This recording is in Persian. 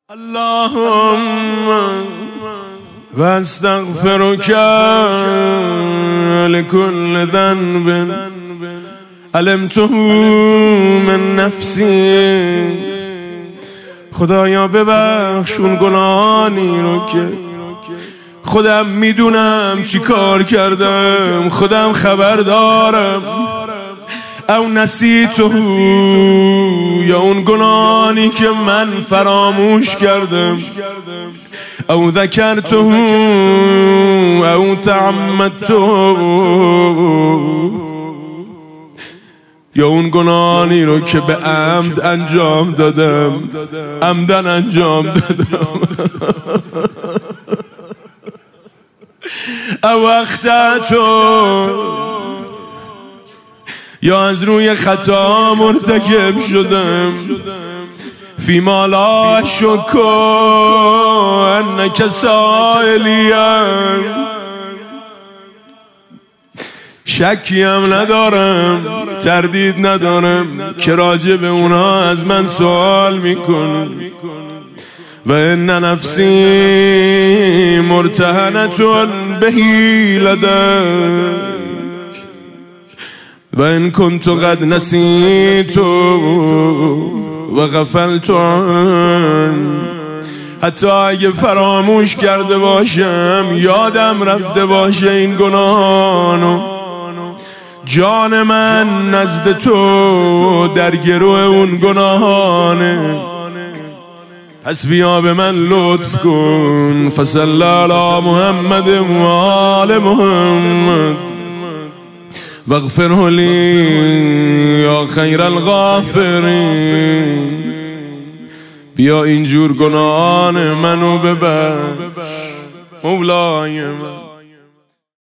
اللهم واستغفرك لكل ذنب علمته من نفسی. خدایا ببخش اون گناهانی رو که خودم میدونم چی کار کردم، خودم خبر دارم. او نسیته، یا اون گناهانی که من فراموش کردم. او ذکرته او تعمدته، یا اون گناهانی رو که به عمد انجام دادم، عمدن انجام دادم. او اخطأته، یا از روی خطا مرتکب شدم. فیما لا اشک انک سائلیم، شکیم ندارم، تردید ندارم که راجع به اونا از من سوال میکن. و ان نفسی مرتهنة بهی لدیک و ان کنت قد نسیت و غفلت عنه. حتی اگه فراموش کرده باشم، یادم رفته باشه این گناهانو، جان من نزد تو در گروه اون گناهانه. پس بیا به من لطف کن. فصلی علی محمد و آل محمد واغفره لی یا خیر الغافرین. بیا اینجور گناهان منو ببخش مولای من.